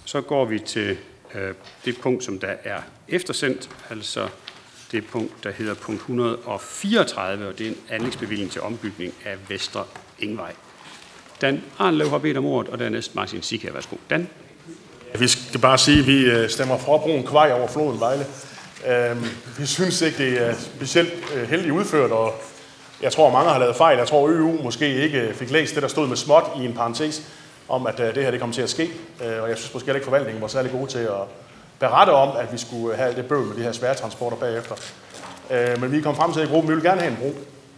Så går vi til det punkt, som der er eftersendt, altså det punkt, der hedder punkt 134, og det er en anlægsbevilling til ombygning af Vestre Engvej. Dan Arnlev har bedt om ordet, og dernæst Martin Sikker. Værsgo. Dan? Vi skal bare sige, at vi stemmer for broen Kvej over floden Vejle. Vi synes ikke, det er specielt heldigt udført, og jeg tror, mange har lavet fejl. Jeg tror, EU måske ikke fik læst det, der stod med småt i en parentes, om at det her det kom til at ske. Og jeg synes måske heller ikke, forvaltningen var særlig gode til at berette om, at vi skulle have det bøvl med de her svære transporter bagefter. Men vi kom frem til i gruppen, vi vil gerne have en bro.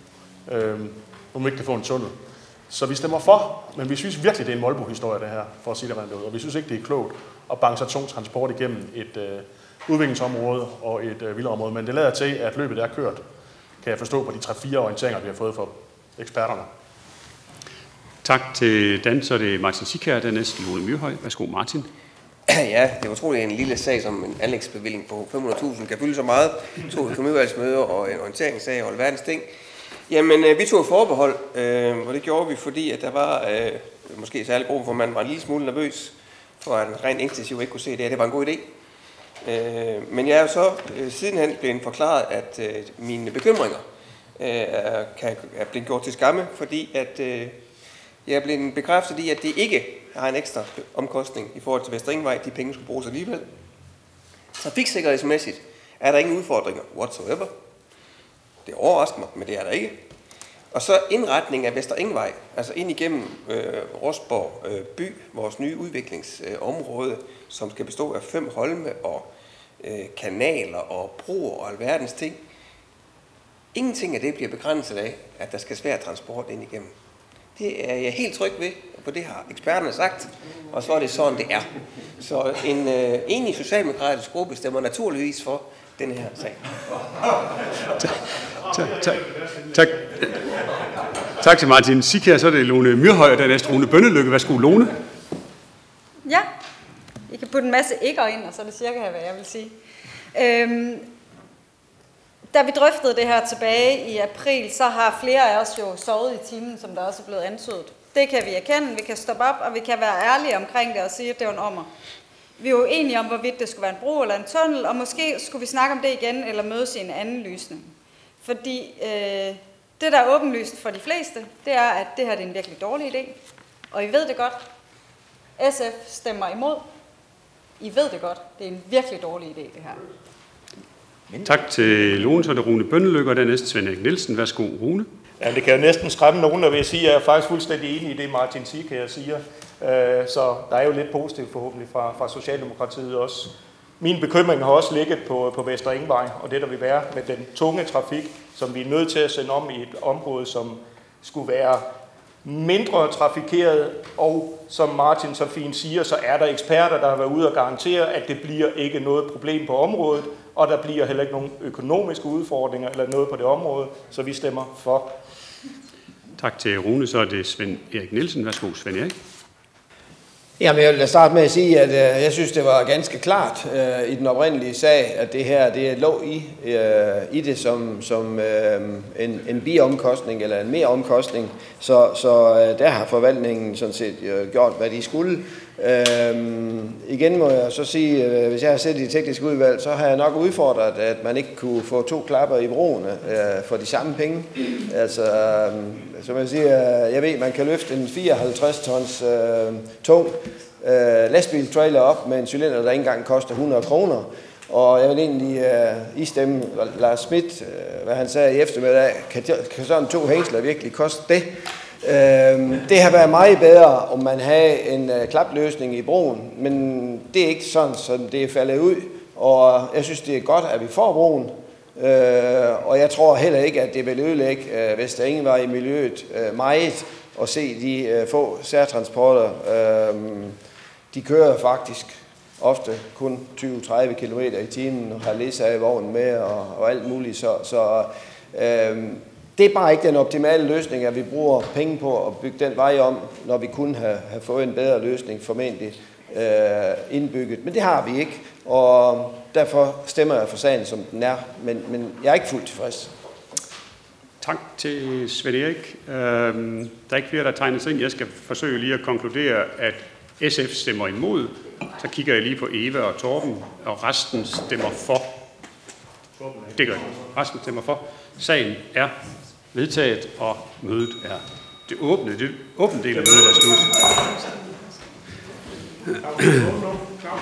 Nu må vi ikke kan få en tunnel. Så vi stemmer for, men vi synes virkelig, det er en Molbo-historie, det her, for at sige det rent ud. Og vi synes ikke, det er klogt at banke så tung transport igennem et udviklingsområde og et villaområde. Men det lader til, at løbet er kørt, kan jeg forstå på de 3-4 orienteringer, vi har fået fra eksperterne. Tak til Dan, så er det Martin Sikker, dernæst Lone Myrhøj. Værsgo, Martin. Ja, det er utroligt en lille sag som en anlægsbevilling på 500.000 kan fylde så meget. 2 økonomiudvalgsmøder og en orienteringssag og alverdens ting. Jamen, vi tog forbehold, og det gjorde vi, fordi at der var måske særlig gruppe, hvor man var en lille smule nervøs for, at en rent intensiv ikke kunne se det, det var en god idé. Men jeg er jo så sidenhen blevet forklaret, at mine bekymringer er blevet gjort til skamme, fordi at jeg er blevet bekræftet i, at det ikke har en ekstra omkostning i forhold til Vestre Engvej. De penge skulle bruges alligevel. Trafiksikkerhedsmæssigt er der ingen udfordringer whatsoever. Det overrasker mig, men det er der ikke. Og så indretning af Vestre Engvej, altså ind igennem Rosborg by, vores nye udviklingsområde, som skal bestå af 5 holme og kanaler og broer og alverdens ting. Ingenting af det bliver begrænset af, at der skal svær transport ind igennem. Det er jeg helt tryg ved, for det har eksperterne sagt, og så er det sådan, det er. Så en enig socialdemokratisk gruppe stemmer naturligvis for denne her sag. Tak til Martin Sikker, så er det Lone Myrhøj, og dernæst Rune Bønnelykke. Værsgo, Lone. Ja, I kan putte en masse ikke ind, og så er det cirka, hvad jeg vil sige. Da vi drøftede det her tilbage i april, så har flere af os jo sovet i timen, som der også er blevet antydet. Det kan vi erkende, vi kan stoppe op, og vi kan være ærlige omkring det og sige, at det var en ommer. Vi er jo enige om, hvorvidt det skulle være en bro eller en tunnel, og måske skulle vi snakke om det igen, eller mødes i en anden løsning. Fordi det, der er åbenlyst for de fleste, det er, at det her det er en virkelig dårlig idé. Og I ved det godt. SF stemmer imod. I ved det godt. Det er en virkelig dårlig idé, det her. Tak til Lone, så er det Rune Bønnelykke, og dernæst Svend Erik Nielsen. Værsgo, Rune. Ja, det kan jo næsten skræmme nogen, der vil sige, at jeg er faktisk fuldstændig enig i det, Martin Sikker siger. Så der er jo lidt positivt forhåbentlig fra Socialdemokratiet også. Min bekymring har også ligget på Vestre Engvej, og det der vil være med den tunge trafik, som vi er nødt til at sende om i et område, som skulle være mindre trafikeret, og som Martin så fint siger, så er der eksperter, der har været ude og garantere, at det bliver ikke noget problem på området, og der bliver heller ikke nogen økonomiske udfordringer eller noget på det område, så vi stemmer for. Tak til Rune, så er det Svend Erik Nielsen. Værsgo, Svend Erik. Jamen, jeg vil starte med at sige, at jeg synes, det var ganske klart i den oprindelige sag, at det her det lå i det som en biomkostning eller en meromkostning. Så der har forvaltningen sådan set gjort, hvad de skulle. Igen må jeg så sige, hvis jeg har set i teknisk udvalg, så har jeg nok udfordret, at man ikke kunne få 2 klapper i broerne for de samme penge. Altså, som jeg siger, jeg ved, man kan løfte en 54 tons tung lastbiltrailer op med en cylinder, der ikke engang koster 100 kroner. Og jeg vil egentlig istemme Lars Schmidt, hvad han sagde i eftermiddag, kan sådan 2 hængsler virkelig koste det? Det har været meget bedre, om man havde en klapløsning i broen, men det er ikke sådan, som det er faldet ud. Og jeg synes, det er godt, at vi får broen. Og jeg tror heller ikke, at det vil ødelægge Vestre Engvej i miljøet meget at se de få særtransporter. De kører faktisk ofte kun 20-30 km i timen og har ledsagevognen med og alt muligt. Så det er bare ikke den optimale løsning, at vi bruger penge på at bygge den vej om, når vi kunne have fået en bedre løsning formentlig indbygget. Men det har vi ikke, og derfor stemmer jeg for sagen, som den er. Men jeg er ikke fuldt tilfreds. Tak til Svend Erik. Der er ikke flere, der tegner sig ind. Jeg skal forsøge lige at konkludere, at SF stemmer imod. Så kigger jeg lige på Eva og Torben, og resten stemmer for. Det gør de. Resten stemmer for. Sagen er vedtaget, og mødet er det åbne del af mødet er slut.